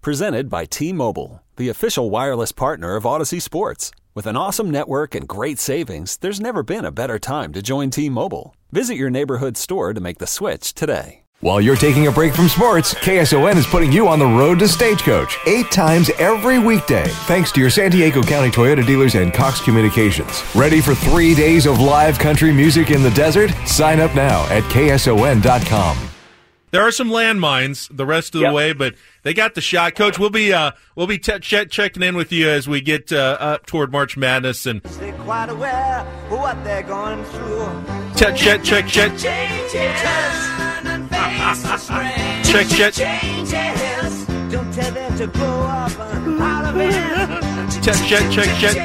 Presented by T-Mobile, the official wireless partner of Odyssey Sports. With an awesome network and great savings, there's never been a better time to join T-Mobile. Visit your neighborhood store to make the switch today. While you're taking a break from sports, KSON is putting you on the road to Stagecoach 8 times every weekday, thanks to your San Diego County Toyota dealers and Cox Communications. Ready for 3 days of live country music in the desert? Sign up now at KSON.com. There are some landmines the rest of the way, but they got the shot. Coach, we'll be checking in with you as we get up toward March Madness and They're quite aware of what they're going through. check. Changes. Don't tell them to grow up and out of it. Check.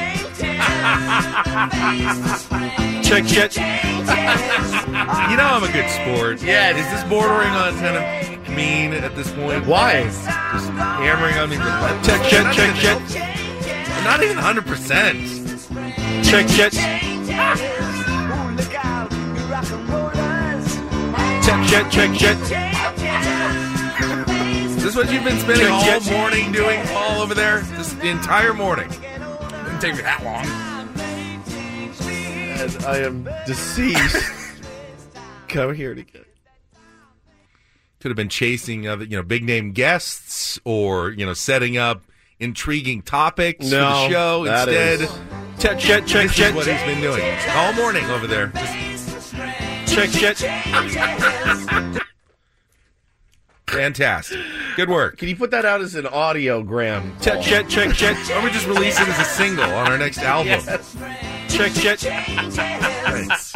You know I'm a good sport. Yeah. Is this bordering on kind of mean at this point? Why? Just hammering on me. Check. Not even 100%. Check. Ooh, look out, you rock and rollers. Check. Is this what you've been spending all morning doing, Paul, over there? Just the entire morning. Didn't take me that long. And I am deceased. Come here to get. Could have been chasing big name guests or setting up intriguing topics for the show instead. Check. This is what he's been doing all morning over there. Just check. Fantastic. Good work. Can you put that out as an audiogram? Check. Or we just release it as a single on our next album. Yes. Check. Thanks.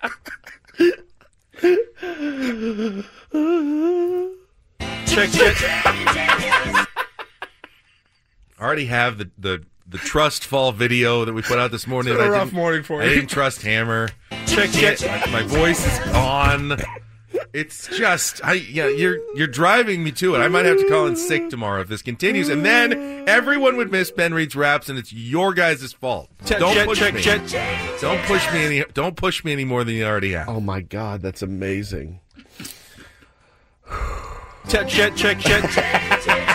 Check. I already have the trust fall video that we put out this morning. It's been a rough morning for I you. didn't trust Hammer. Check it. My voice is gone. It's just, you're driving me to it. I might have to call in sick tomorrow if this continues, and then everyone would miss Ben Reed's raps, and it's your guys' fault. Don't push me. Don't push me any more than you already have. Oh my God, that's amazing. Check.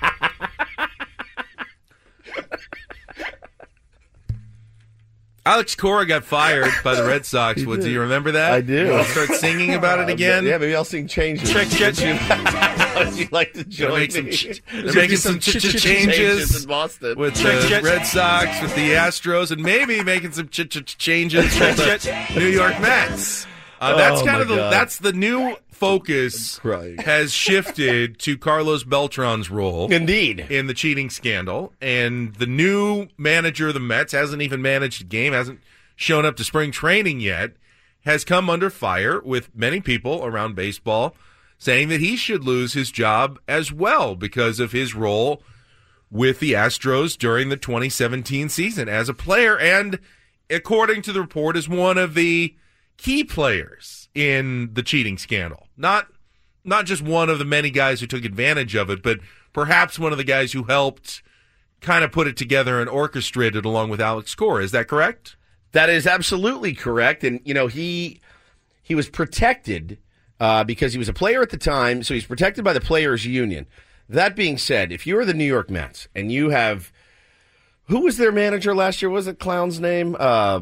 Alex Cora got fired by the Red Sox. Do you remember that? I do. You want to start singing about it again? Yeah, maybe I'll sing Changes. Check. Would you like to join me? They're making some changes in Boston. with the Red Sox, with the Astros, and maybe making some changes with the New York Mets. That's kind of that's the new focus has shifted to Carlos Beltran's role. Indeed. In the cheating scandal. And the new manager of the Mets hasn't even managed a game, hasn't shown up to spring training yet, has come under fire with many people around baseball saying that he should lose his job as well because of his role with the Astros during the 2017 season as a player and, according to the report, is one of the key players in the cheating scandal. Not just one of the many guys who took advantage of it, but perhaps one of the guys who helped kind of put it together and orchestrate it along with Alex Cora. Is that correct? That is absolutely correct. And, he was protected because he was a player at the time, so he's protected by the Players Union. That being said, if you are the New York Mets and you have... Who was their manager last year? What was the clown's name?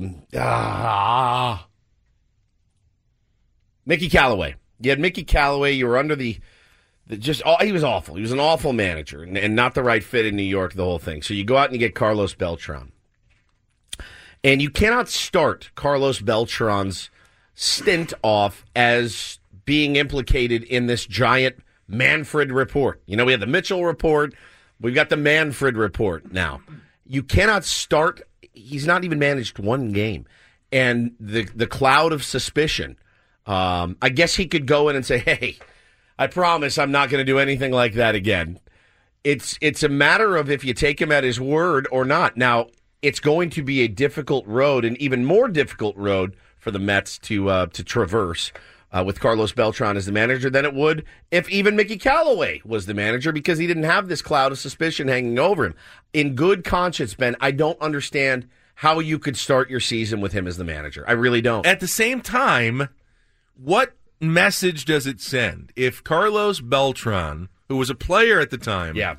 Mickey Callaway. You had Mickey Callaway. You were under he was awful. He was an awful manager and not the right fit in New York, the whole thing. So you go out and you get Carlos Beltran. And you cannot start Carlos Beltran's stint off as being implicated in this giant Manfred report. We had the Mitchell report. We've got the Manfred report now. You cannot start. He's not even managed one game. And the cloud of suspicion. I guess he could go in and say, hey, I promise I'm not going to do anything like that again. It's a matter of if you take him at his word or not. Now, it's going to be a difficult road, an even more difficult road for the Mets to traverse with Carlos Beltran as the manager than it would if even Mickey Callaway was the manager because he didn't have this cloud of suspicion hanging over him. In good conscience, Ben, I don't understand how you could start your season with him as the manager. I really don't. At the same time, what message does it send if Carlos Beltran, who was a player at the time,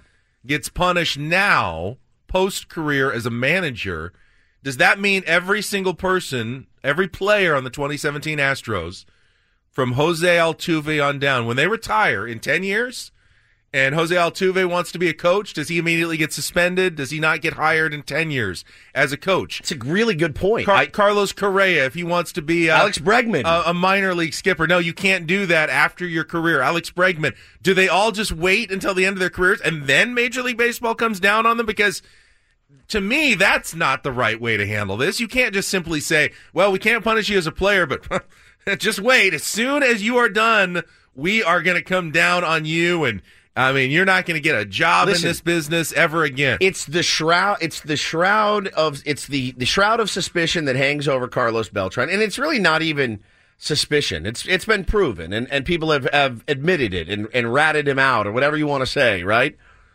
gets punished now, post-career as a manager, does that mean every single person, every player on the 2017 Astros, from Jose Altuve on down, when they retire in 10 years, and Jose Altuve wants to be a coach, does he immediately get suspended? Does he not get hired in 10 years as a coach? It's a really good point. Carlos Correa, if he wants to be Alex Bregman, a minor league skipper. No, you can't do that after your career. Alex Bregman. Do they all just wait until the end of their careers and then Major League Baseball comes down on them? Because to me, that's not the right way to handle this. You can't just simply say, well, we can't punish you as a player, but just wait. As soon as you are done, we are going to come down on you, and I mean, you're not going to get a job in this business ever again. It's the shroud. It's the shroud of suspicion that hangs over Carlos Beltran, and it's really not even suspicion. It's been proven, and people have admitted it and ratted him out or whatever you want to say. Right?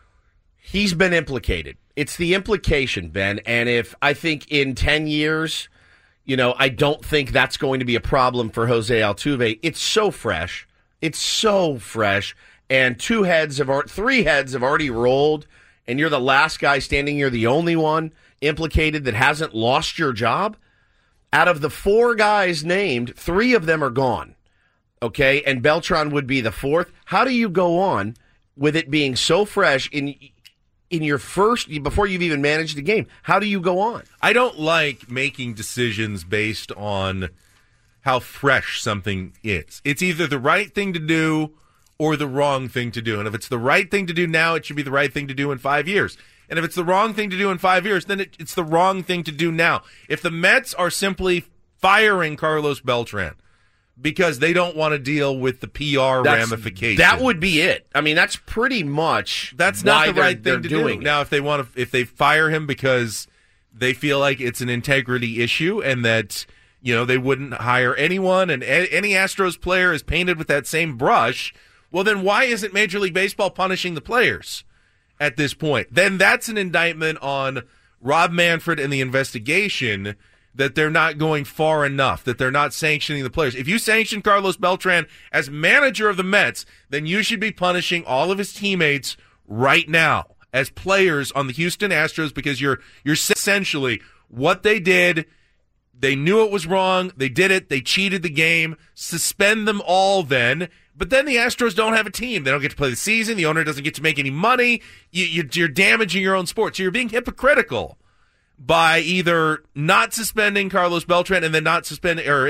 He's been implicated. It's the implication, Ben. And if I think in 10 years, I don't think that's going to be a problem for Jose Altuve. It's so fresh. It's so fresh. And 3 heads have already rolled, and you're the last guy standing. You're the only one implicated that hasn't lost your job. Out of the 4 guys named, 3 of them are gone. Okay, and Beltran would be the 4th. How do you go on with it being so fresh in your first, before you've even managed the game? How do you go on? I don't like making decisions based on how fresh something is. It's either the right thing to do or the wrong thing to do. And if it's the right thing to do now, it should be the right thing to do in 5 years. And if it's the wrong thing to do in 5 years, then it's the wrong thing to do now. If the Mets are simply firing Carlos Beltran because they don't want to deal with the PR ramifications, that would be it. I mean, that's pretty much that's not the right thing to do. Now, if they fire him because they feel like it's an integrity issue and that they wouldn't hire anyone, and any Astros player is painted with that same brush, well, then why isn't Major League Baseball punishing the players at this point? Then that's an indictment on Rob Manfred and the investigation, that they're not going far enough, that they're not sanctioning the players. If you sanction Carlos Beltran as manager of the Mets, then you should be punishing all of his teammates right now as players on the Houston Astros, because you're essentially what they did. They knew it was wrong. They did it. They cheated the game. Suspend them all then. But then the Astros don't have a team. They don't get to play the season. The owner doesn't get to make any money. You're damaging your own sport. So you're being hypocritical by either not suspending Carlos Beltran and then not suspending, or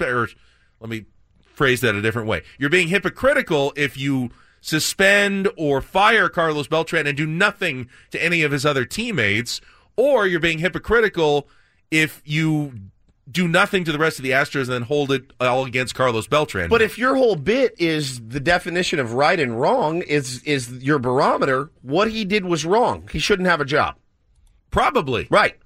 let me phrase that a different way. You're being hypocritical if you suspend or fire Carlos Beltran and do nothing to any of his other teammates, or you're being hypocritical if you do nothing to the rest of the Astros and then hold it all against Carlos Beltran. But if your whole bit is the definition of right and wrong, is your barometer, what he did was wrong. He shouldn't have a job. Probably. Right.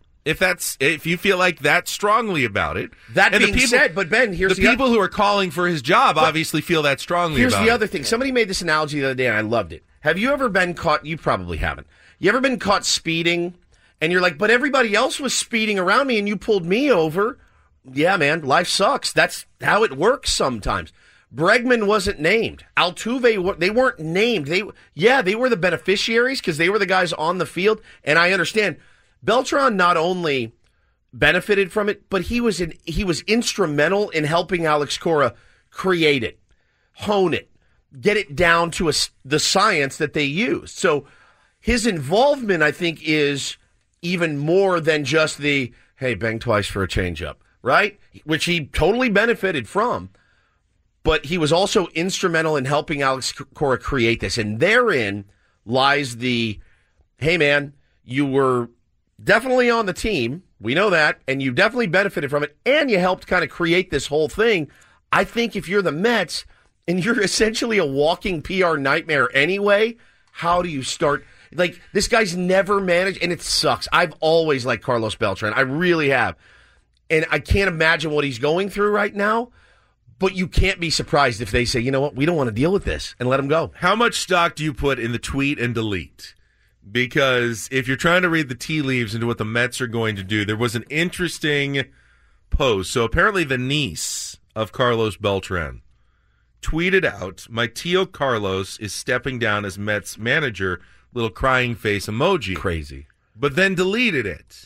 If you feel like that strongly about it. That being said, but Ben, here's the people who are calling for his job obviously feel that strongly about it. Here's the other thing. Somebody made this analogy the other day and I loved it. Have you ever been caught? You probably haven't. You ever been caught speeding and you're like, but everybody else was speeding around me and you pulled me over? Yeah, man, life sucks. That's how it works sometimes. Bregman wasn't named. Altuve, they weren't named. They were the beneficiaries because they were the guys on the field. And I understand Beltran not only benefited from it, but he was instrumental in helping Alex Cora create it, hone it, get it down to the science that they used. So his involvement, I think, is even more than just the, hey, bang twice for a changeup. Right? Which he totally benefited from. But he was also instrumental in helping Alex Cora create this. And therein lies the, hey, man, you were definitely on the team. We know that. And you definitely benefited from it. And you helped kind of create this whole thing. I think if you're the Mets and you're essentially a walking PR nightmare anyway, how do you start? Like, this guy's never managed, and it sucks. I've always liked Carlos Beltran. I really have. And I can't imagine what he's going through right now, but you can't be surprised if they say, you know what, we don't want to deal with this, and let him go. How much stock do you put in the tweet and delete? Because if you're trying to read the tea leaves into what the Mets are going to do, there was an interesting post. So apparently the niece of Carlos Beltran tweeted out, my Tio Carlos is stepping down as Mets manager. little crying face emoji. Crazy. But then deleted it.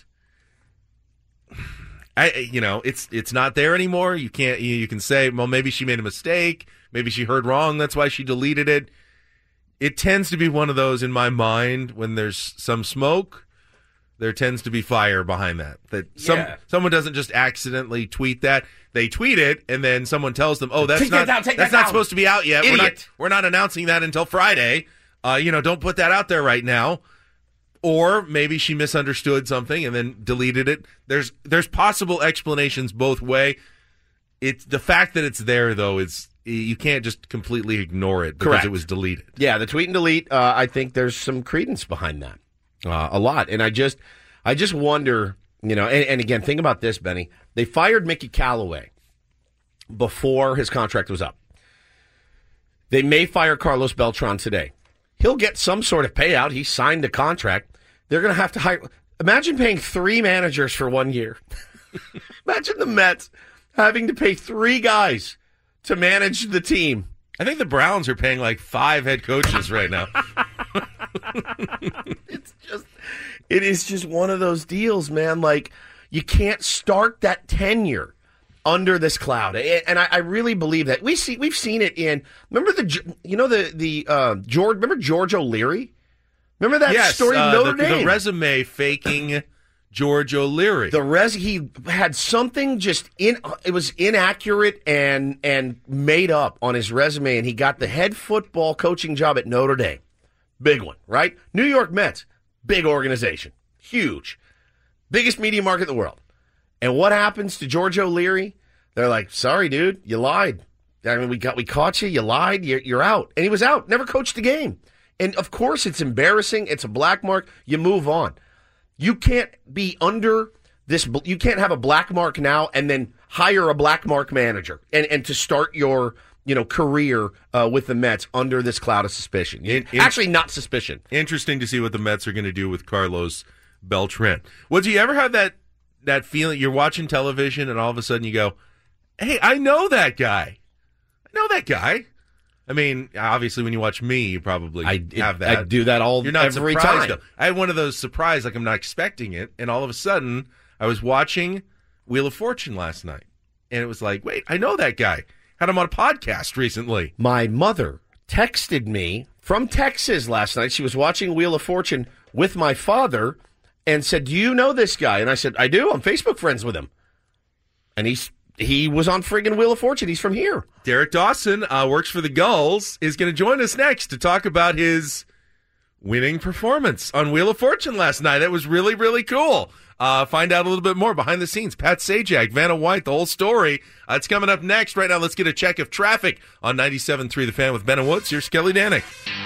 It's not there anymore. You can say, well, maybe she made a mistake. Maybe she heard wrong. That's why she deleted it. It tends to be one of those in my mind when there's some smoke, there tends to be fire behind that. Someone doesn't just accidentally tweet that. They tweet it, and then someone tells them, "Oh, that's not supposed to be out yet. We're not announcing that until Friday. Don't put that out there right now." Or maybe she misunderstood something and then deleted it. There's possible explanations both way. It's the fact that it's there though is you can't just completely ignore it because it was deleted. Yeah, the tweet and delete. I think there's some credence behind that, a lot. And I just wonder, and again, think about this, Benny. They fired Mickey Callaway before his contract was up. They may fire Carlos Beltran today. He'll get some sort of payout. He signed a contract. They're going to have to hire. Imagine paying 3 managers for 1 year. Imagine the Mets having to pay 3 guys to manage the team. I think the Browns are paying like 5 head coaches right now. It is just one of those deals, man. Like, you can't start that tenure under this cloud, and I really believe that we've seen it in. Remember George O'Leary? Remember that story? Notre Dame, the resume faking George O'Leary. He had something it was inaccurate and made up on his resume, and he got the head football coaching job at Notre Dame. Big one, right? New York Mets, big organization, huge, biggest media market in the world. And what happens to George O'Leary? They're like, sorry, dude, you lied. I mean, we caught you. You lied. You're out. And he was out. Never coached a game. And of course, it's embarrassing. It's a black mark. You move on. You can't be under this. You can't have a black mark now and then hire a black mark manager and to start your career with the Mets under this cloud of suspicion. Actually, not suspicion. Interesting to see what the Mets are going to do with Carlos Beltran. Well, do you ever have that feeling you're watching television and all of a sudden you go, hey, I know that guy. I mean, obviously when you watch me, you probably have that. I do that You're not every surprised, time. Though. I had one of those surprise, like I'm not expecting it, and all of a sudden I was watching Wheel of Fortune last night, and it was like, wait, I know that guy. Had him on a podcast recently. My mother texted me from Texas last night. She was watching Wheel of Fortune with my father and said, do you know this guy? And I said, I do. I'm Facebook friends with him. And he was on friggin' Wheel of Fortune. He's from here. Derek Dawson works for the Gulls, is going to join us next to talk about his winning performance on Wheel of Fortune last night. That was really, really cool. Find out a little bit more behind the scenes. Pat Sajak, Vanna White, the whole story. It's coming up next. Right now, let's get a check of traffic on 97.3 The Fan with Ben and Woods. Here's Kelly Danick.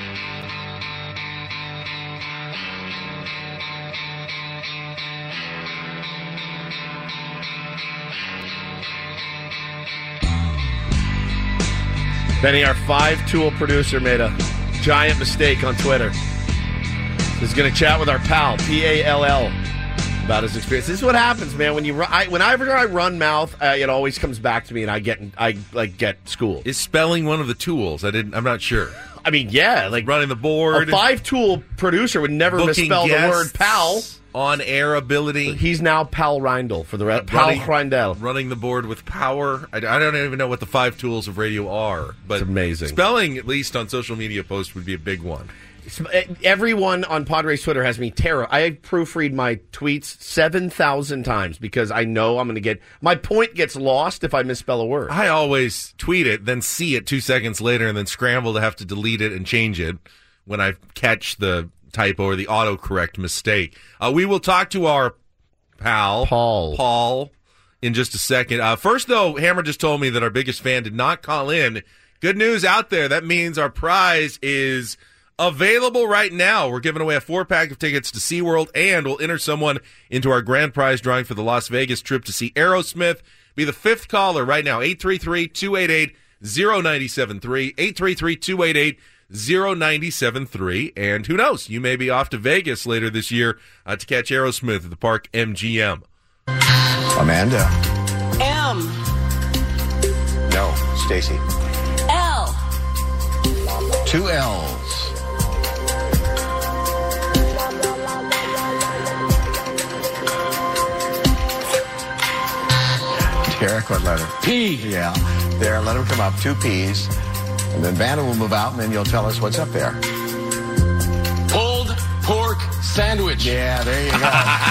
Benny, our 5-tool producer, made a giant mistake on Twitter. He's going to chat with our pal, P-A-L-L, about his experience. This is what happens, man. Whenever I run mouth, it always comes back to me, and I get schooled. Is spelling one of the tools? I'm not sure. I mean, yeah, like running the board. A 5-tool producer would never misspell the word pal. On-air ability. He's now Pal Reindl for the rest. Pal Reindl. Running the board with power. I don't even know what the 5 tools of radio are. But it's amazing. Spelling, at least on social media posts, would be a big one. Everyone on Padres Twitter has me terrified. I proofread my tweets 7,000 times because I know I'm going to get... My point gets lost if I misspell a word. I always tweet it, then see it 2 seconds later, and then scramble to have to delete it and change it when I catch the typo or the autocorrect mistake. We will talk to our pal, Paul, in just a second. First, though, Hammer just told me that our biggest fan did not call in. Good news out there. That means our prize is available right now. We're giving away a 4-pack of tickets to SeaWorld, and we'll enter someone into our grand prize drawing for the Las Vegas trip to see Aerosmith. Be the 5th caller right now, 833-288-0973, 833-288-0973, and who knows, you may be off to Vegas later this year to catch Aerosmith at the Park MGM. Amanda. M. No. Stacy. L. 2 L's. Derek, what letter? P. Yeah. There, let him come up. 2 P's. And then Vanna will move out, and then you'll tell us what's up there. Pulled pork sandwich. Yeah, there you go.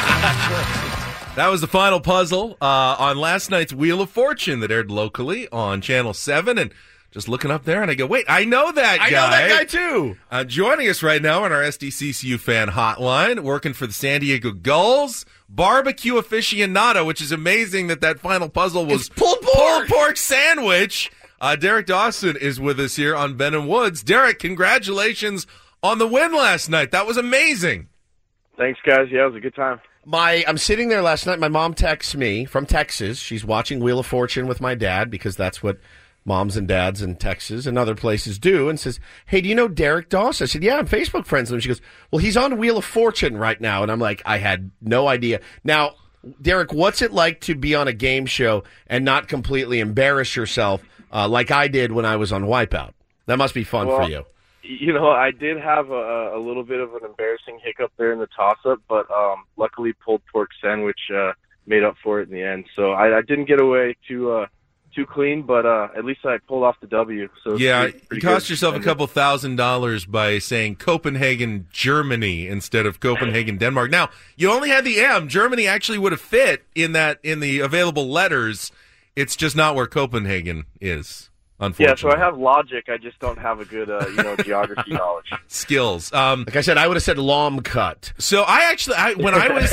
That was the final puzzle on last night's Wheel of Fortune that aired locally on Channel 7. And just looking up there, and I go, wait, I know that guy. I know that guy, too. Joining us right now on our SDCCU fan hotline, working for the San Diego Gulls, barbecue aficionado, which is amazing that final puzzle was pulled pork sandwich. Derek Dawson is with us here on Ben and Woods. Derek, congratulations on the win last night. That was amazing. Thanks, guys. Yeah, it was a good time. I'm sitting there last night. My mom texts me from Texas. She's watching Wheel of Fortune with my dad because that's what moms and dads in Texas and other places do, and says, hey, do you know Derek Dawson? I said, yeah, I'm Facebook friends with him. She goes, well, he's on Wheel of Fortune right now. And I'm like, I had no idea. Now, Derek, what's it like to be on a game show and not completely embarrass yourself like I did when I was on Wipeout? That must be fun for you. You know, I did have a little bit of an embarrassing hiccup there in the toss-up, but luckily pulled pork sandwich made up for it in the end. So I didn't get away too clean, but at least I pulled off the W. So yeah, pretty you cost good. yourself a couple $1,000s by saying Copenhagen, Germany instead of Copenhagen, Denmark. Now, you only had the M. Germany actually would have fit in the available letters. It's just not where Copenhagen is, unfortunately. Yeah, so I have logic. I just don't have a good geography knowledge. Skills. Like I said, I would have said Lom cut. So when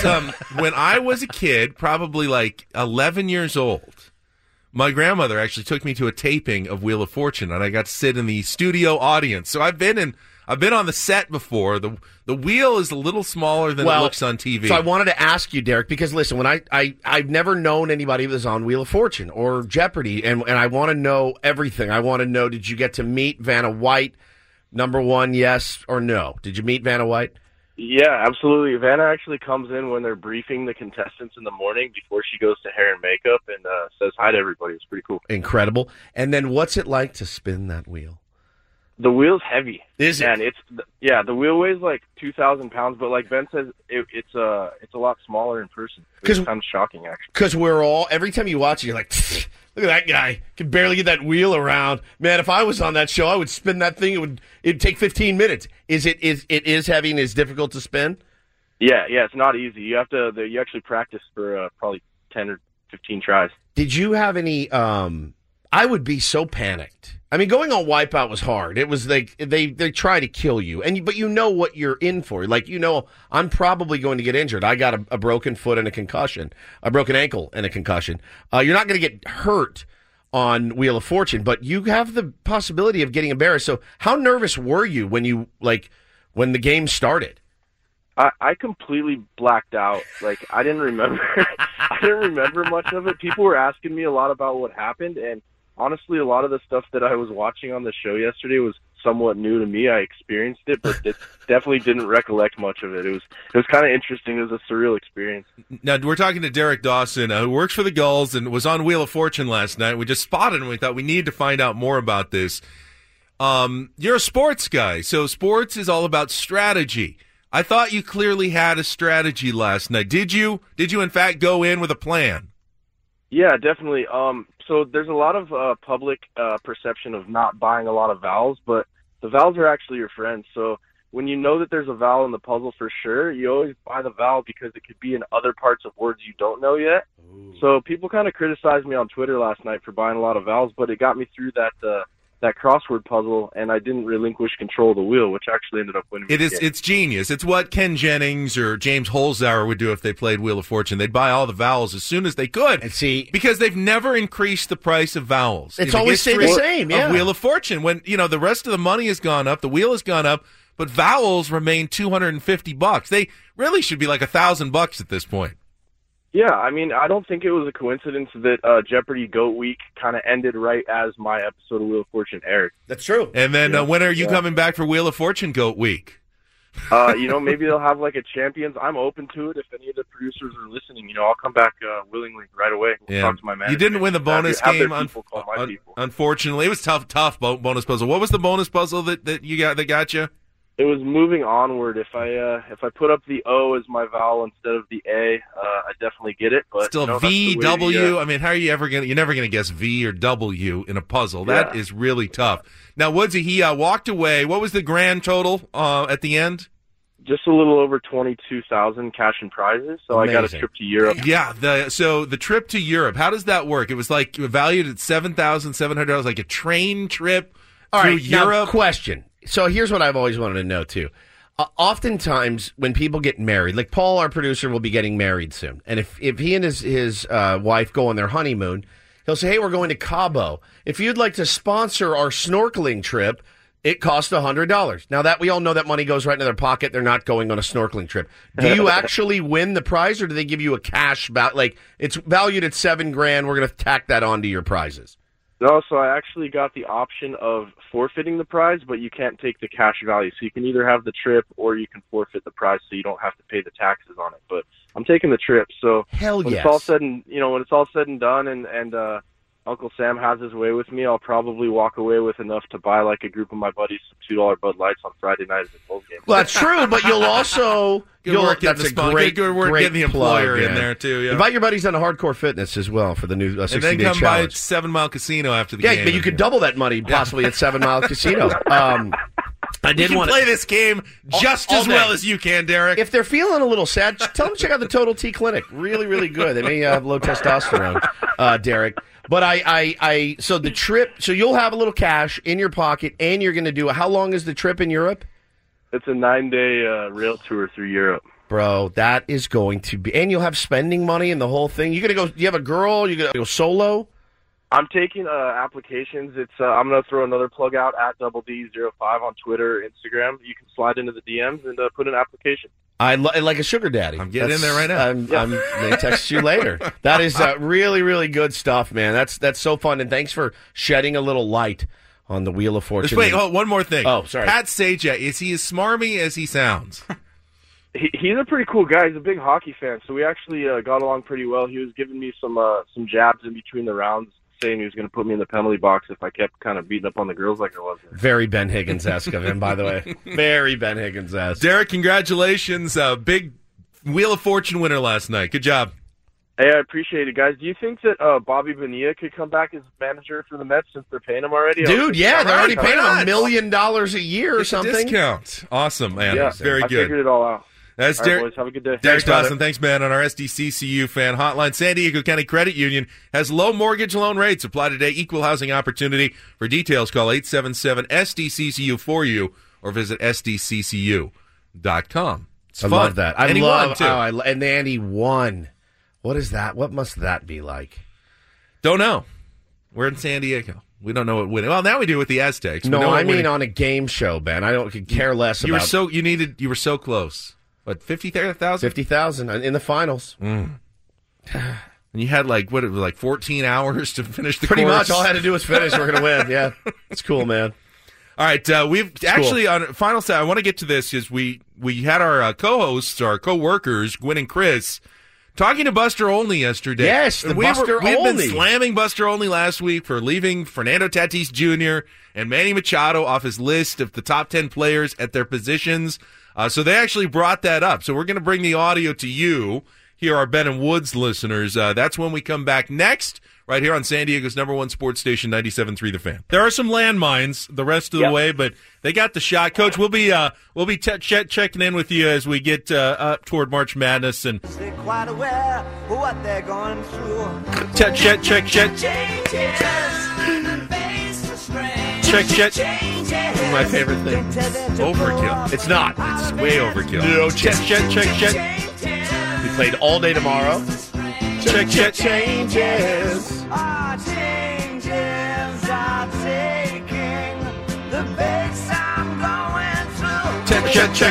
I was a kid, probably like 11 years old, my grandmother actually took me to a taping of Wheel of Fortune, and I got to sit in the studio audience. So I've been on the set before. The wheel is a little smaller than it looks on TV. So I wanted to ask you, Derek, because listen, when I've never known anybody that was on Wheel of Fortune or Jeopardy, and I want to know everything. I want to know, did you get to meet Vanna White? Number one, yes or no? Did you meet Vanna White? Yeah, absolutely. Vanna actually comes in when they're briefing the contestants in the morning before she goes to hair and makeup and says hi to everybody. It's pretty cool. Incredible. And then what's it like to spin that wheel? The wheel's heavy. Is it? And the wheel weighs like 2,000 pounds, but like Ben says, it's a lot smaller in person. It's kind of shocking, actually. Because every time you watch it, you're like, look at that guy. Can barely get that wheel around. Man, if I was on that show, I would spin that thing. It'd take 15 minutes. It is heavy and is difficult to spin? Yeah, it's not easy. You actually practice for probably 10 or 15 tries. Did you have any, I would be so panicked. I mean, going on Wipeout was hard. It was like they try to kill you, but you know what you're in for. Like, I'm probably going to get injured. I got a broken foot and a concussion, a broken ankle and a concussion. You're not going to get hurt on Wheel of Fortune, but you have the possibility of getting embarrassed. So, how nervous were you when the game started? I completely blacked out. Like, I didn't remember. I didn't remember much of it. People were asking me a lot about what happened, and honestly, a lot of the stuff that I was watching on the show yesterday was somewhat new to me. I experienced it, but definitely didn't recollect much of it. It was kind of interesting. It was a surreal experience. Now, we're talking to Derek Dawson, who works for the Gulls and was on Wheel of Fortune last night. We just spotted him, and we thought we need to find out more about this. You're a sports guy, so sports is all about strategy. I thought you clearly had a strategy last night. Did you in fact go in with a plan? Yeah, definitely. So there's a lot of public perception of not buying a lot of vowels, but the vowels are actually your friends. So when you know that there's a vowel in the puzzle for sure, you always buy the vowel because it could be in other parts of words you don't know yet. Ooh. So people kind of criticized me on Twitter last night for buying a lot of vowels, but it got me through that crossword puzzle, and I didn't relinquish control of the wheel, which actually ended up winning. It's genius. It's what Ken Jennings or James Holzhauer would do if they played Wheel of Fortune. They'd buy all the vowels as soon as they could. And see, because they've never increased the price of vowels. It's always stayed the same, yeah. Of Wheel of Fortune. When, the rest of the money has gone up, the wheel has gone up, but vowels remain $250. They really should be like $1,000 at this point. Yeah, I mean, I don't think it was a coincidence that Jeopardy GOAT Week kind of ended right as my episode of Wheel of Fortune aired. That's true. And then when are you coming back for Wheel of Fortune GOAT Week? Maybe they'll have like a champions. I'm open to it. If any of the producers are listening, I'll come back willingly right away. We'll talk to my manager. You didn't win the bonus game, unfortunately. It was tough bonus puzzle. What was the bonus puzzle that got you? It was moving onward. If I put up the O as my vowel instead of the A, I definitely get it. But still V, W. I mean, how are you ever gonna? You're never gonna guess V or W in a puzzle. That is really tough. Now, Woodsy, he walked away. What was the grand total at the end? Just a little over 22,000 cash and prizes. So Amazing. I got a trip to Europe. Yeah. So the trip to Europe. How does that work? It was like valued at $7,700, like a train trip to Europe. Now, question. So here's what I've always wanted to know, too. Oftentimes, when people get married, like Paul, our producer, will be getting married soon. And if he and his wife go on their honeymoon, he'll say, hey, we're going to Cabo. If you'd like to sponsor our snorkeling trip, it costs $100. Now, that we all know that money goes right into their pocket. They're not going on a snorkeling trip. Do you actually win the prize, or do they give you a cash like it's valued at $7,000? We're going to tack that onto your prizes. No, so I actually got the option of forfeiting the prize, but you can't take the cash value. So you can either have the trip or you can forfeit the prize, so you don't have to pay the taxes on it. But I'm taking the trip. So when it's all said and when it's all said and done, and Uncle Sam has his way with me, I'll probably walk away with enough to buy like a group of my buddies some $2 Bud Lights on Friday night at the Bulls game. Well, that's true, but you'll also that's a great getting the employer plug, in there too. Yeah. Invite your buddies on a Hardcore Fitness as well for the new 60-day challenge. And then come by 7 Mile Casino after the game. Yeah, but you could double that money possibly at 7 Mile Casino. I did want to play this game just as well as you can, Derek. If they're feeling a little sad, tell them to check out the Total T Clinic. Really, really good. They may have low testosterone, Derek. But so the trip, so you'll have a little cash in your pocket, and you're going to do, how long is the trip in Europe? It's a 9-day rail tour through Europe. Bro, that is going to be, and you'll have spending money and the whole thing. You going to go, you have a girl, you going to go solo? I'm taking applications. It's I'm going to throw another plug out at Double D05 on Twitter, Instagram. You can slide into the DMs and put an application. Like a sugar daddy. I'm getting in there right now. I'm may text you later. That is really, really good stuff, man. That's so fun, and thanks for shedding a little light on the Wheel of Fortune. Wait, one more thing. Oh, sorry. Pat Sajak, is he as smarmy as he sounds? He's a pretty cool guy. He's a big hockey fan, so we actually got along pretty well. He was giving me some jabs in between the rounds, saying he was going to put me in the penalty box if I kept kind of beating up on the girls like I was. Very Ben Higgins-esque of him, by the way. Very Ben Higgins-esque. Derek, congratulations. Big Wheel of Fortune winner last night. Good job. Hey, I appreciate it, guys. Do you think that Bobby Bonilla could come back as manager for the Mets since they're paying him already? Dude, yeah, they're already paying him $1 million a year or something. Discount. Awesome, man. Yeah, very good. I figured it all out. That's Derek. Boys, have a good day. Derek Dawson, thanks, man. On our SDCCU fan hotline, San Diego County Credit Union has low mortgage loan rates. Apply today. Equal housing opportunity. For details, call 877-SDCCU for you or visit sdccu.com. It's I fun. love that. And he won, too. And Andy won. What is that? What must that be like? Don't know. We're in San Diego. We don't know what winning. Well, now we do with the Aztecs. No, I mean on a game show, Ben. I could care less about. You were so close. What, 50,000? 50,000 in the finals. And you had it was 14 hours to finish the Pretty course. much. All I had to do was finish. We're going to win. Yeah. It's cool, man. All right. We've actually, on final side, I want to get to this because we had our co-hosts, our co-workers, Gwen and Chris, talking to Buster Olney yesterday. Yes, we've been slamming Buster Olney last week for leaving Fernando Tatis Jr. and Manny Machado off his list of the top 10 players at their positions. So they actually brought that up. So we're going to bring the audio to you. Here are Ben and Woods listeners. That's when we come back next, right here on San Diego's #1 sports station, 97.3 The Fan. There are some landmines the rest of the way, but they got the shot. Coach, we'll be checking in with you as we get up toward March Madness. And They're quite aware of what they're going through. check. One of my favorite things. Overkill. It's not. It's way overkill. No, check. We played all day tomorrow. Check. Changes. Our changes are taking the pace I'm going through.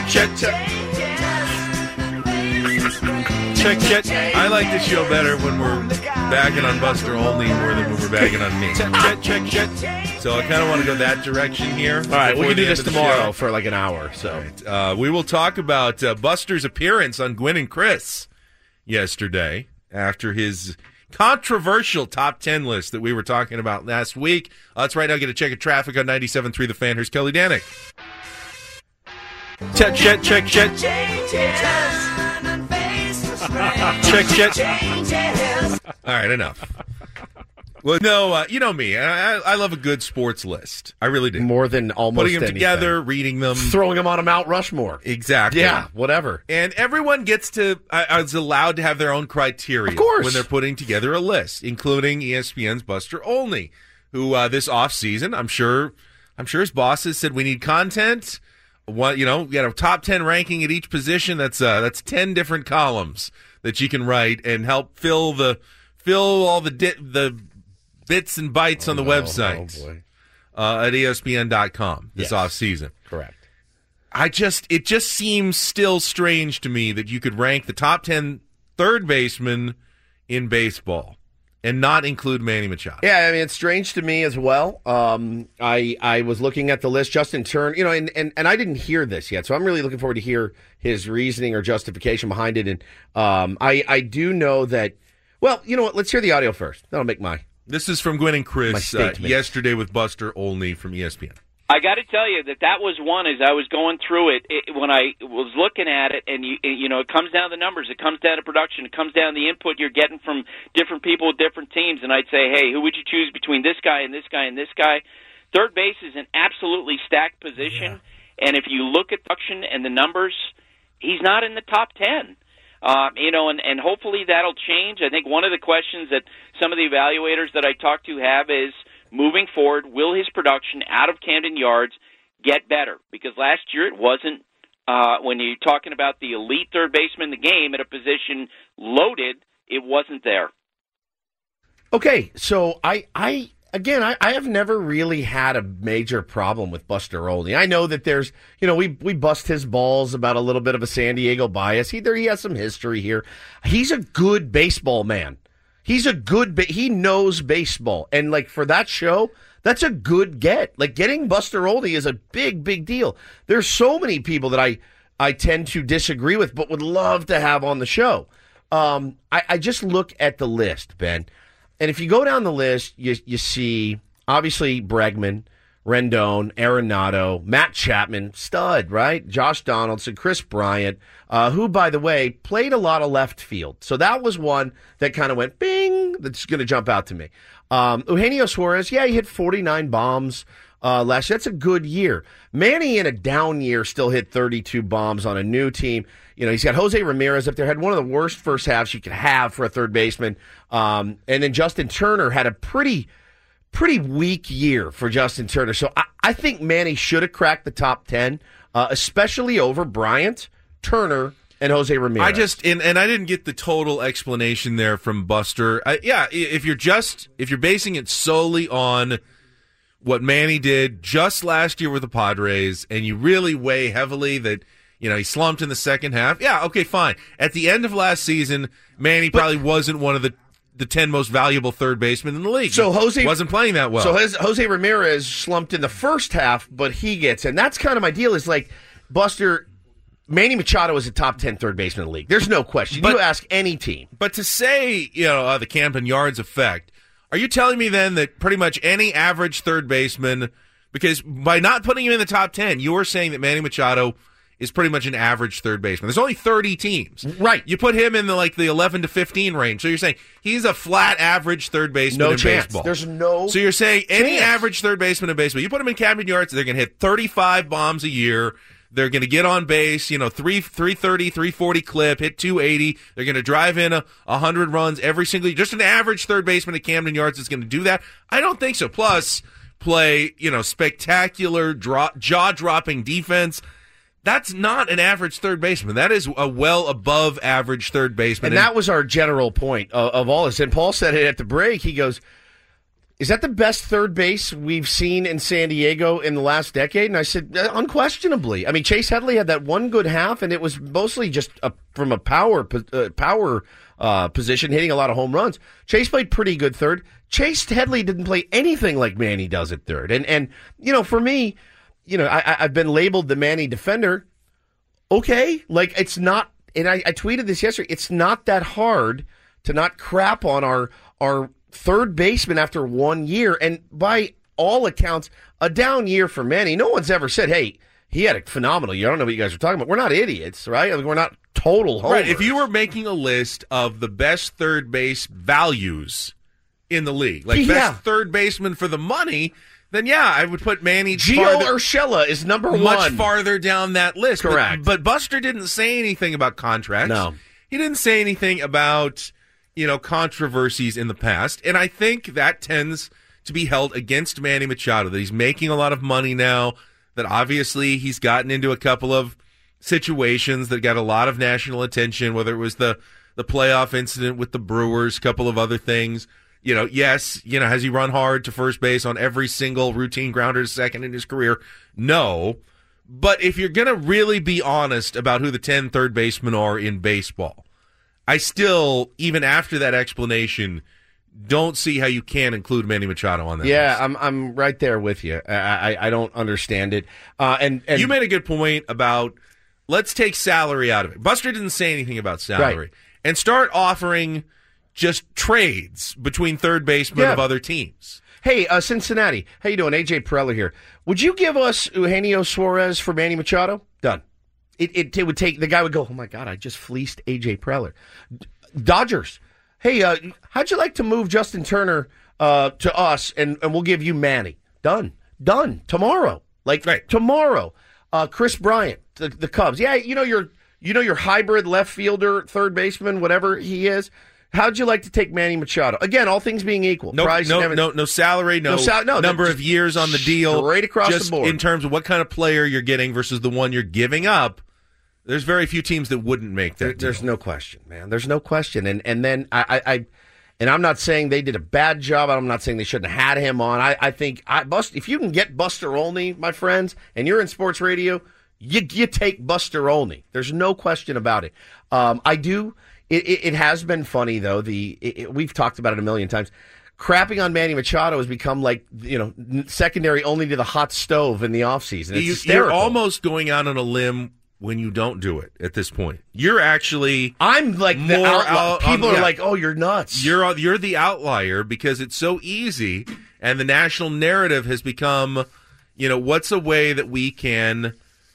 Check. I like the show better when we're bagging on Buster Olney more than when we're bagging on me. Check. So I kind of want to go that direction here. All right, we can do this tomorrow show. for like an hour. So we will talk about Buster's appearance on Gwen and Chris yesterday after his controversial top 10 list that we were talking about last week. Let's right now get a check of traffic on 97.3 The Fan. Here's Kelly Danick. Check. All right, enough. Well, no, you know me. I love a good sports list. I really do. More than almost putting them anything. together, reading them, throwing them on a Mount Rushmore. Exactly. Yeah, whatever. And everyone is allowed to have their own criteria, of course, when they're putting together a list, including ESPN's Buster Olney, who this off season, I'm sure his bosses said we need content. What, we got a top 10 ranking at each position. That's 10 different columns that you can write and help fill all the bits and bytes on the website at ESPN.com this off season. Correct. It just seems still strange to me that you could rank the top 10 third baseman in baseball and not include Manny Machado. Yeah, I mean, it's strange to me as well. I was looking at the list. Justin Turner, and I didn't hear this yet, so I'm really looking forward to hear his reasoning or justification behind it. And I do know that, well, you know what? Let's hear the audio first. That'll make This is from Gwen and Chris yesterday with Buster Olney from ESPN. I got to tell you that was one as I was going through it when I was looking at it, and it comes down to the numbers, it comes down to production, it comes down to the input you're getting from different people with different teams, and I'd say, hey, who would you choose between this guy and this guy and this guy? Third base is an absolutely stacked position, and if you look at production and the numbers, he's not in the top 10. And hopefully that'll change. I think one of the questions that some of the evaluators that I talk to have is, moving forward, will his production out of Camden Yards get better? Because last year it wasn't, when you're talking about the elite third baseman in the game at a position loaded, it wasn't there. Okay, so I have never really had a major problem with Buster Olney. I know that there's, we bust his balls about a little bit of a San Diego bias. He has some history here. He's a good baseball man. He knows baseball. And, for that show, that's a good get. Getting Buster Olney is a big, big deal. There's so many people that I tend to disagree with but would love to have on the show. I just look at the list, Ben. And if you go down the list, you see, obviously, Bregman, Rendon, Arenado, Matt Chapman, stud, right? Josh Donaldson, Chris Bryant, who, by the way, played a lot of left field. So that was one that kind of went bing, that's going to jump out to me. Eugenio Suarez, he hit 49 bombs last year. That's a good year. Manny, in a down year, still hit 32 bombs on a new team. He's got Jose Ramirez up there, had one of the worst first halves you could have for a third baseman. And then Justin Turner had a pretty weak year for Justin Turner. So I think Manny should have cracked the top 10, especially over Bryant, Turner, and Jose Ramirez. And I didn't get the total explanation there from Buster. If you're basing it solely on what Manny did just last year with the Padres, and you really weigh heavily that, he slumped in the second half, okay, fine. At the end of last season, Manny probably wasn't one of the 10 most valuable third basemen in the league. So Jose wasn't playing that well. So Jose Ramirez slumped in the first half, but he gets, and that's kind of my deal, is Buster, Manny Machado is a top 10 third baseman in the league. There's no question. You ask any team. But to say, the Camden Yards effect, are you telling me then that pretty much any average third baseman, because by not putting him in the top 10, you're saying that Manny Machado is pretty much an average third baseman. There's only 30 teams. Right. You put him in the 11 to 15 range. So you're saying he's a flat average third baseman in baseball. There's no So you're saying any average third baseman in baseball, you put him in Camden Yards, they're going to hit 35 bombs a year. They're going to get on base, 330, 340 clip, hit 280. They're going to drive in 100 runs every single year. Just an average third baseman at Camden Yards is going to do that? I don't think so. Plus, play, spectacular, jaw-dropping defense. That's not an average third baseman. That is a well above average third baseman. And that was our general point of all this. And Paul said it at the break. He goes, is that the best third base we've seen in San Diego in the last decade? And I said, unquestionably. I mean, Chase Headley had that one good half, and it was mostly just from a power position, hitting a lot of home runs. Chase played pretty good third. Chase Headley didn't play anything like Manny does at third. And for me, I've been labeled the Manny defender. Okay, it's not, and I tweeted this yesterday, it's not that hard to not crap on our third baseman after 1 year. And by all accounts, a down year for Manny. No one's ever said, hey, he had a phenomenal year. I don't know what you guys are talking about. We're not idiots, right? I mean, we're not total homers. Right. If you were making a list of the best third base values in the league, like best third baseman for the money, then I would put Manny. Gio Urshela is number one. Much farther down that list. Correct. But Buster didn't say anything about contracts. No. He didn't say anything about, controversies in the past. And I think that tends to be held against Manny Machado, that he's making a lot of money now, that obviously he's gotten into a couple of situations that got a lot of national attention, whether it was the playoff incident with the Brewers, a couple of other things. Has he run hard to first base on every single routine grounder to second in his career? No. But if you're going to really be honest about who the 10 third basemen are in baseball, I still, even after that explanation, don't see how you can include Manny Machado on that list. I'm right there with you. I don't understand it. And you made a good point about let's take salary out of it. Buster didn't say anything about salary. Right. And start offering just trades between third basemen of other teams. Hey, Cincinnati, how you doing? AJ Preller here. Would you give us Eugenio Suarez for Manny Machado? Done. It would take, the guy would go, oh my God, I just fleeced AJ Preller. Dodgers, hey, how'd you like to move Justin Turner to us and we'll give you Manny? Done. Tomorrow. Tomorrow. Chris Bryant, the Cubs. Yeah, your hybrid left fielder, third baseman, whatever he is. How'd you like to take Manny Machado? Again, all things being equal. No salary, no number of years on the deal. Straight across the board. In terms of what kind of player you're getting versus the one you're giving up, there's very few teams that wouldn't make that deal. There's no question, man. There's no question. And then and I'm not saying they did a bad job. I'm not saying they shouldn't have had him on. I think if you can get Buster Olney, my friends, and you're in sports radio, you take Buster Olney. There's no question about it. I do. It has been funny, though. We've talked about it a million times. Crapping on Manny Machado has become secondary only to the hot stove in the offseason. It's hysterical. You're almost going out on a limb when you don't do it at this point. You're actually I'm like the outlier. People are like, oh, you're nuts. You're the outlier because it's so easy, and the national narrative has become, what's a way that we can,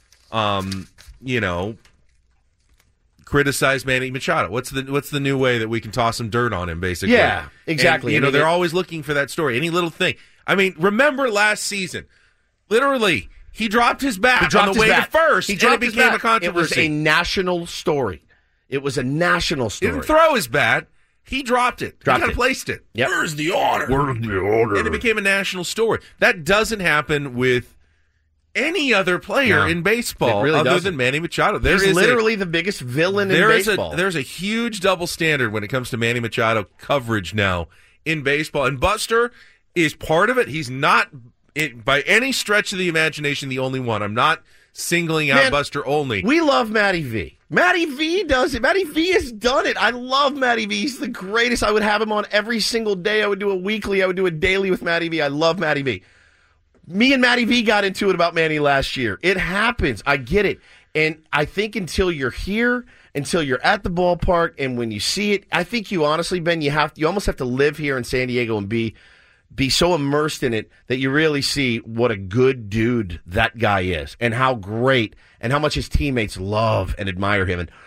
criticize Manny Machado? What's the new way that we can toss some dirt on him, basically? Yeah, exactly. And, they're always looking for that story. Any little thing. I mean, remember last season, literally, he dropped his bat on the way to first, and it became a controversy. It was a national story. He didn't throw his bat. He dropped it. He kind of placed it. Yep. Where's the order? And it became a national story. That doesn't happen with any other player in baseball than Manny Machado. He's literally the biggest villain in baseball. There's a huge double standard when it comes to Manny Machado coverage now in baseball. And Buster is part of it. He's not, by any stretch of the imagination, the only one. I'm not singling out Buster only. We love Matty V. Matty V does it. Matty V has done it. I love Matty V. He's the greatest. I would have him on every single day. I would do a weekly. I would do a daily with Matty V. I love Matty V. Me and Matty V got into it about Manny last year. It happens. I get it. And I think until you're here, until you're at the ballpark, and when you see it, I think you honestly, Ben, you almost have to live here in San Diego and be so immersed in it that you really see what a good dude that guy is and how great and how much his teammates love and admire him. And,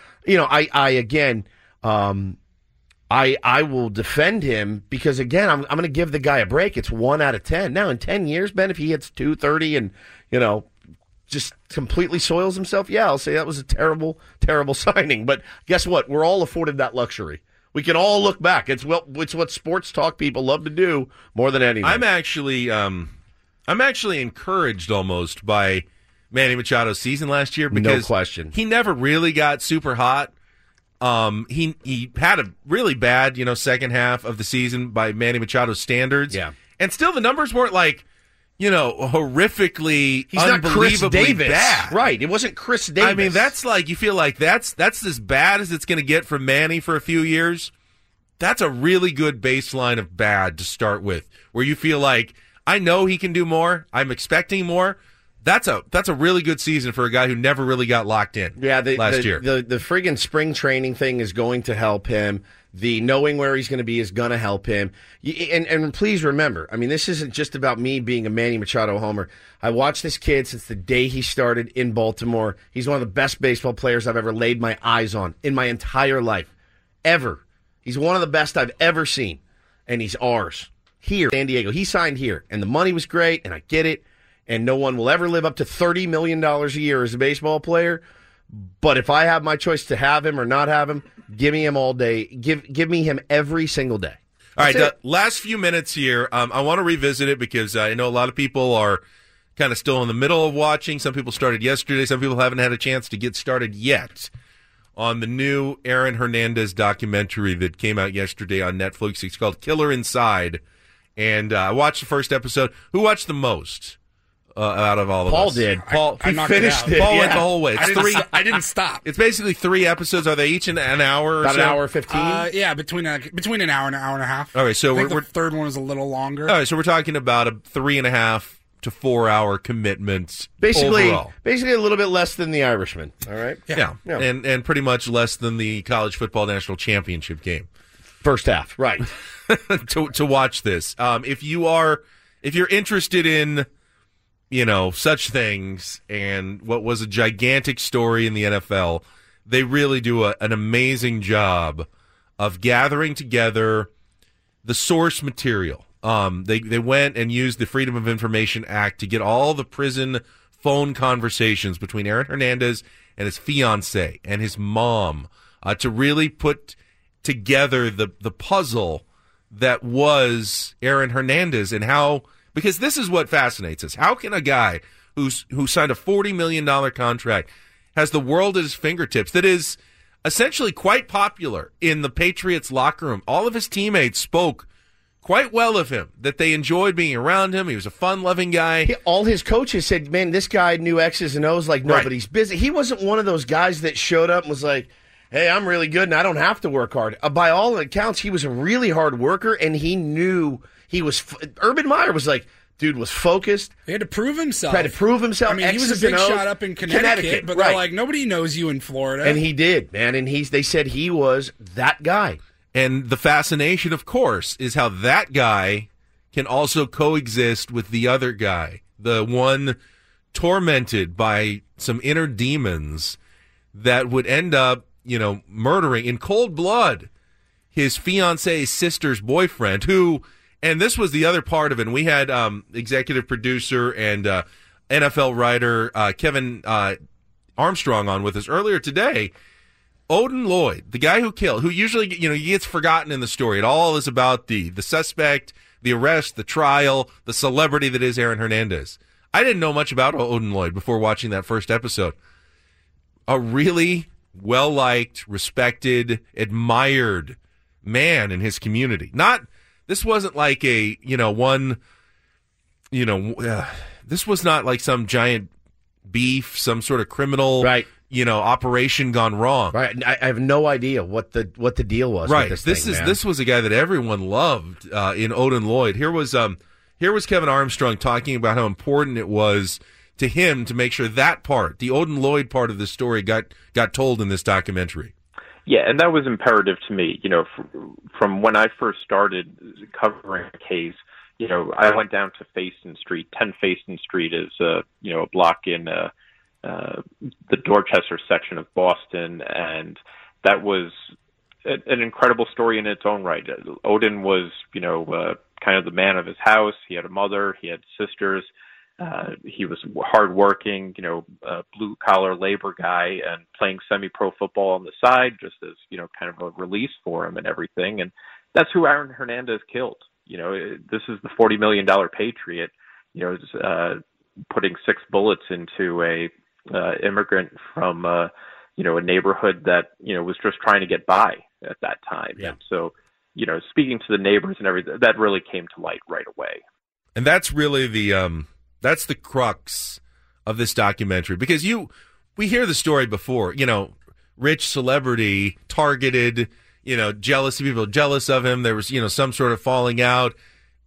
I will defend him because, again, I'm going to give the guy a break. It's 1 out of 10. Now, in 10 years, Ben, if he hits 230 and, just completely soils himself, I'll say that was a terrible, terrible signing. But guess what? We're all afforded that luxury. We can all look back. It's what sports talk people love to do more than anything. I'm actually encouraged almost by Manny Machado's season last year because no question. He never really got super hot. He had a really bad, second half of the season by Manny Machado's standards. Yeah. And still the numbers weren't horrifically, he's not Chris Davis. Bad. Right. It wasn't Chris Davis. I mean, that's you feel like that's as bad as it's going to get from Manny for a few years. That's a really good baseline of bad to start with, where you feel like, I know he can do more. I'm expecting more, That's a really good season for a guy who never really got locked in last year. The friggin' spring training thing is going to help him. The knowing where he's going to be is going to help him. And please remember, I mean, this isn't just about me being a Manny Machado homer. I watched this kid since the day he started in Baltimore. He's one of the best baseball players I've ever laid my eyes on in my entire life. Ever. He's one of the best I've ever seen. And he's ours. Here, San Diego. He signed here. And the money was great, and I get it. And no one will ever live up to $30 million a year as a baseball player. But if I have my choice to have him or not have him, give me him all day. Give me him every single day. All right, the last few minutes here, I want to revisit it because I know a lot of people are kind of still in the middle of watching. Some people started yesterday. Some people haven't had a chance to get started yet on the new Aaron Hernandez documentary that came out yesterday on Netflix. It's called Killer Inside. And I watched the first episode. Who watched the most? Out of all of Paul us. did. Paul finished it. Paul went the whole way. I didn't stop. It's basically 3 episodes. Are they each an hour or About so? an hour 15? Yeah, between an hour and a half. All right, so I think the third one is a little longer. All right, so we're talking about a 3.5 to 4 hour commitment. Basically overall. a little bit less than The Irishman. All right? Yeah. And pretty much less than the college football national championship game. First half, right. to watch this. If you're interested in such things and what was a gigantic story in the NFL, they really do an amazing job of gathering together the source material. They went and used the Freedom of Information Act to get all the prison phone conversations between Aaron Hernandez and his fiancée and his mom to really put together the puzzle that was Aaron Hernandez and how. Because this is what fascinates us. How can a guy who signed a $40 million contract, has the world at his fingertips, that is essentially quite popular in the Patriots locker room? All of his teammates spoke quite well of him, that they enjoyed being around him. He was a fun-loving guy. All his coaches said, man, this guy knew X's and O's like nobody's business. He wasn't one of those guys that showed up and was like, hey, I'm really good and I don't have to work hard. By all accounts, he was a really hard worker, and he knew he was. Urban Meyer was like, dude was focused. He had to prove himself. I mean, he was a big shot up in Connecticut, but they're like, nobody knows you in Florida. And he did, man. And they said he was that guy. And the fascination, of course, is how that guy can also coexist with the other guy, the one tormented by some inner demons that would end up, murdering in cold blood his fiance's sister's boyfriend, who, and this was the other part of it, and we had executive producer and NFL writer Kevin Armstrong on with us earlier today. Odin Lloyd, the guy who usually, he gets forgotten in the story. It all is about the suspect, the arrest, the trial, the celebrity that is Aaron Hernandez. I didn't know much about Odin Lloyd before watching that first episode. A really well-liked, respected, admired man in his community. This wasn't like this was not like some giant beef, some sort of criminal, operation gone wrong. Right. I have no idea what the deal was. Right. With this was a guy that everyone loved in Odin Lloyd. Here was Kevin Armstrong talking about how important it was to him to make sure that part, the Odin Lloyd part of the story, got told in this documentary. Yeah, and that was imperative to me. From when I first started covering a case, I went down to Fayston Street. 10 Fayston Street is a block in the Dorchester section of Boston, and that was an incredible story in its own right. Odin was, kind of the man of his house. He had a mother, he had sisters. He was hardworking, blue collar labor guy, and playing semi-pro football on the side, just as kind of a release for him and everything. And that's who Aaron Hernandez killed. This is the $40 million Patriot. Putting 6 bullets into a immigrant from a neighborhood that was just trying to get by at that time. Yeah. And so, speaking to the neighbors and everything, that really came to light right away. And that's really that's the crux of this documentary, because we hear the story before, rich celebrity targeted, jealousy, people jealous of him. There was, some sort of falling out.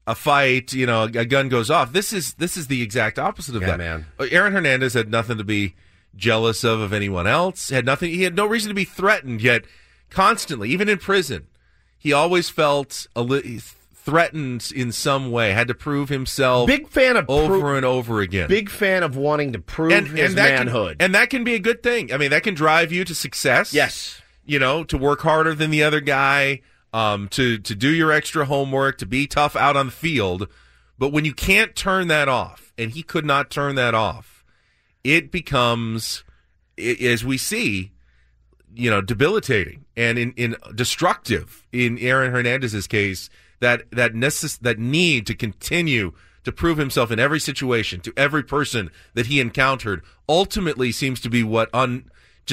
a fight, a gun goes off. This is the exact opposite of that. Man. Aaron Hernandez had nothing to be jealous of anyone else. He had no reason to be threatened, yet constantly, even in prison, he always felt threatened in some way, had to prove himself. Big fan of over and over again. Big fan of wanting to prove his manhood. And that can be a good thing. I mean, that can drive you to success. Yes. To work harder than the other guy, to do your extra homework, to be tough out on the field. But when you can't turn that off, and he could not turn that off, it becomes, as we see, debilitating and in destructive in Aaron Hernandez's case. That need to continue to prove himself in every situation to every person that he encountered ultimately seems to be what undid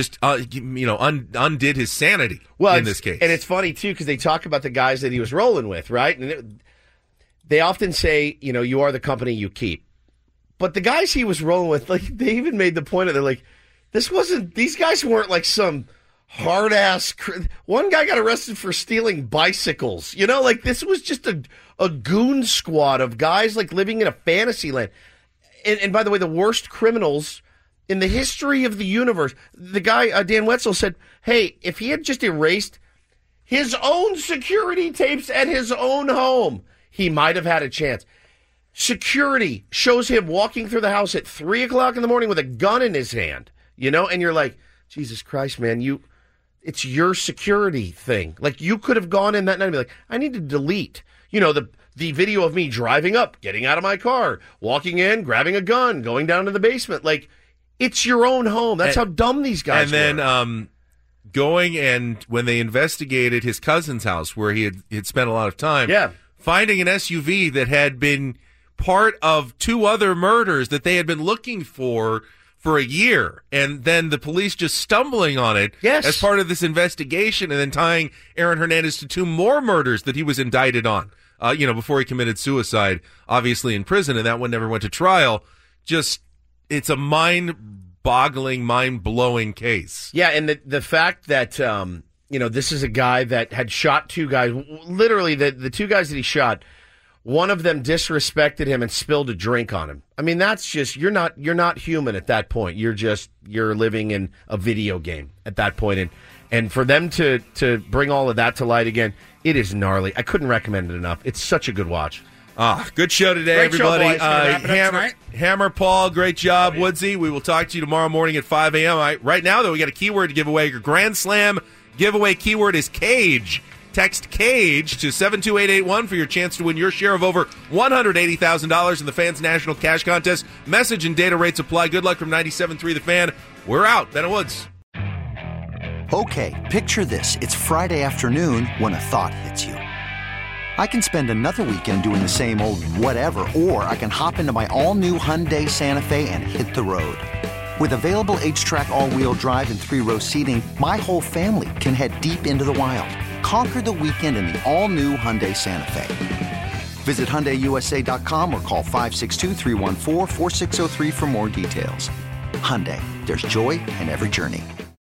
his sanity in this case. And it's funny too because they talk about the guys that he was rolling with, right? And they often say, you are the company you keep. But the guys he was rolling with, like they even made the point of, they're like, these guys weren't like some hard ass. One guy got arrested for stealing bicycles. This was just a goon squad of guys like living in a fantasy land. And by the way, the worst criminals in the history of the universe. The guy, Dan Wetzel, said, hey, if he had just erased his own security tapes at his own home, he might have had a chance. Security shows him walking through the house at 3 o'clock in the morning with a gun in his hand, and you're like, Jesus Christ, man, it's your security thing. Like, you could have gone in that night and be like, I need to delete, the video of me driving up, getting out of my car, walking in, grabbing a gun, going down to the basement. Like, it's your own home. That's how dumb these guys were. And then going and when they investigated his cousin's house where he had spent a lot of time, finding an SUV that had been part of 2 other murders that they had been looking for a year, and then the police just stumbling on it as part of this investigation, and then tying Aaron Hernandez to 2 more murders that he was indicted on, before he committed suicide, obviously in prison, and that one never went to trial. It's a mind-boggling, mind-blowing case. Yeah, and the fact that, this is a guy that had shot 2 guys, literally the 2 guys that he shot, one of them disrespected him and spilled a drink on him. I mean, that's just, you're not human at that point. You're living in a video game at that point. And for them to bring all of that to light again, it is gnarly. I couldn't recommend it enough. It's such a good watch. Good show today, great everybody. Show, boys. Hammer, Paul, great job. Woodsy, we will talk to you tomorrow morning at 5 a.m. Right now, though, we got a keyword to give away. Your Grand Slam giveaway keyword is cage. Text CAGE to 72881 for your chance to win your share of over $180,000 in the Fans National Cash Contest. Message and data rates apply. Good luck from 97.3 The Fan. We're out. Ben Woods. Okay, picture this. It's Friday afternoon when a thought hits you. I can spend another weekend doing the same old whatever, or I can hop into my all-new Hyundai Santa Fe and hit the road. With available H-Track all-wheel drive and 3-row seating, my whole family can head deep into the wild. Conquer the weekend in the all-new Hyundai Santa Fe. Visit HyundaiUSA.com or call 562-314-4603 for more details. Hyundai, there's joy in every journey.